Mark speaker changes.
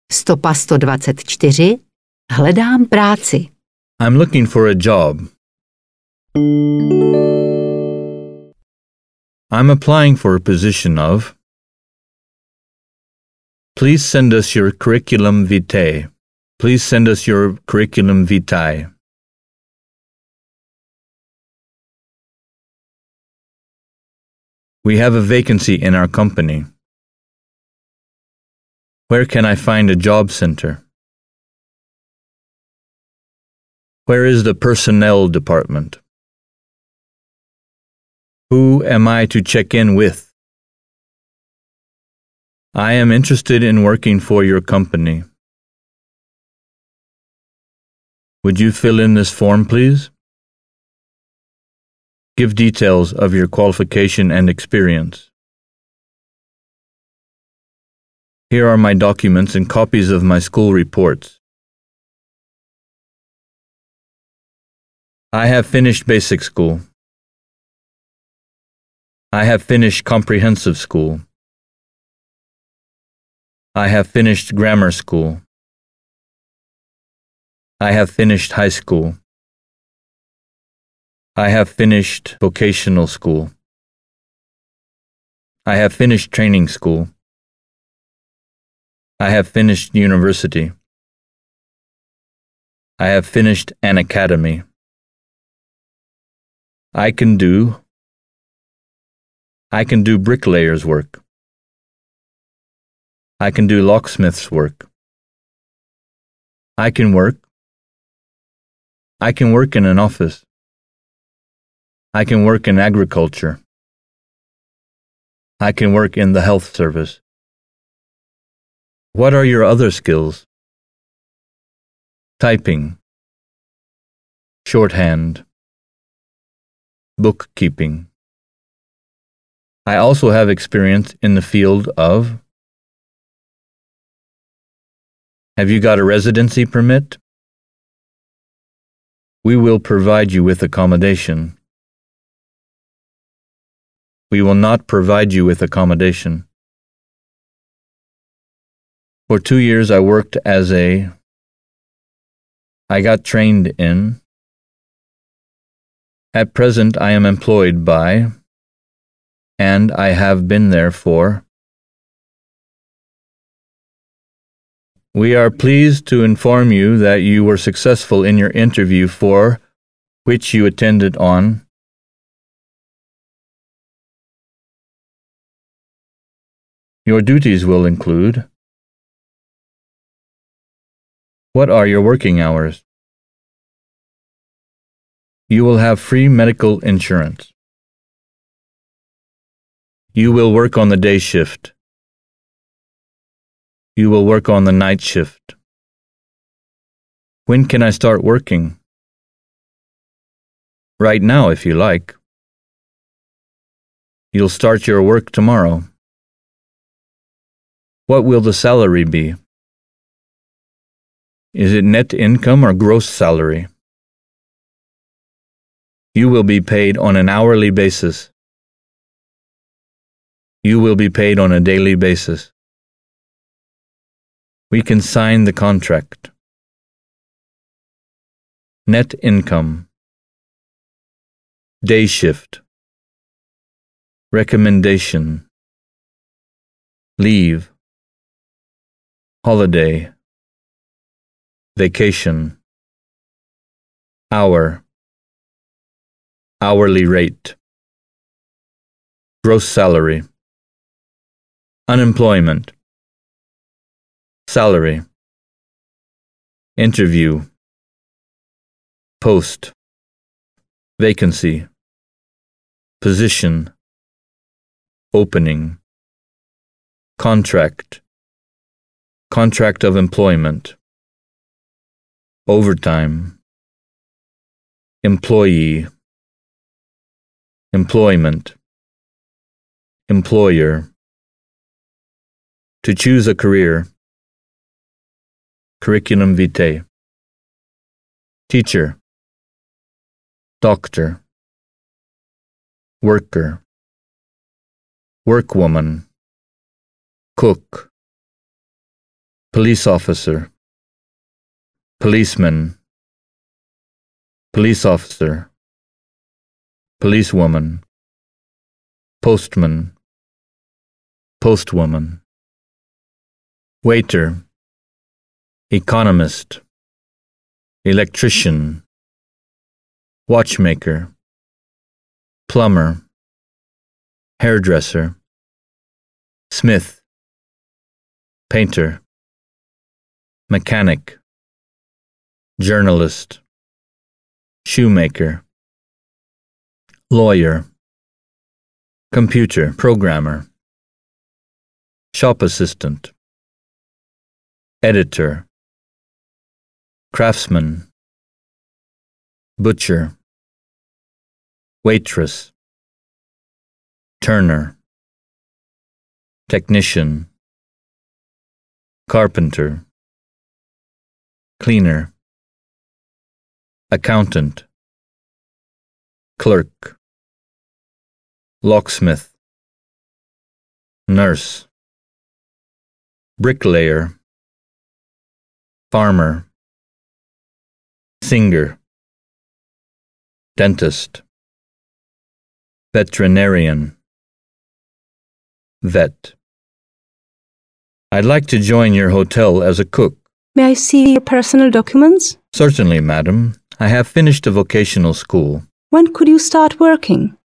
Speaker 1: Stopa 124. Hledám práci.
Speaker 2: I'm looking for a job. I'm applying for a position of. Please send us your curriculum vitae. Please send us your curriculum vitae. We have a vacancy in our company. Where can I find a job center? Where is the personnel department? Who am I to check in with? I am interested in working for your company. Would you fill in this form, please? Give details of your qualification and experience. Here are my documents and copies of my school reports. I have finished basic school. I have finished comprehensive school. I have finished grammar school. I have finished high school. I have finished vocational school. I have finished training school. I have finished university. I have finished an academy. I can do bricklayer's work. I can do locksmith's work. I can work in an office. I can work in agriculture. I can work in the health service. What are your other skills? Typing, shorthand, bookkeeping. I also have experience in the field of. Have you got a residency permit? We will provide you with accommodation. We will not provide you with accommodation. For 2 years I worked as I got trained in. At present I am employed by, and I have been there for. We are pleased to inform you that you were successful in your interview for which you attended on. Your duties will include. What are your working hours? You will have free medical insurance. You will work on the day shift. You will work on the night shift. When can I start working? Right now, if you like. You'll start your work tomorrow. What will the salary be? Is it net income or gross salary? You will be paid on an hourly basis. You will be paid on a daily basis. We can sign the contract. Net income. Day shift. Recommendation. Leave. Holiday. Vacation. Hour. Hourly rate. Gross salary. Unemployment. Salary. Interview. Post. Vacancy. Position. Opening. Contract. Contract of employment. Overtime. Employee. Employment. Employer. To choose a career. Curriculum vitae. Teacher. Doctor. Worker. Workwoman. Cook. police officer, policeman, police officer, policewoman, postman, postwoman, waiter, economist, electrician, watchmaker, plumber, hairdresser, smith, painter, mechanic, journalist, shoemaker, lawyer, computer programmer, shop assistant, editor, craftsman, butcher, waitress, turner, technician, carpenter, cleaner, accountant, clerk, locksmith, nurse, bricklayer, farmer, singer, dentist, veterinarian, vet. I'd like to join your hotel as a cook.
Speaker 3: May I see your personal documents?
Speaker 2: Certainly, madam. I have finished a vocational school.
Speaker 3: When could you start working?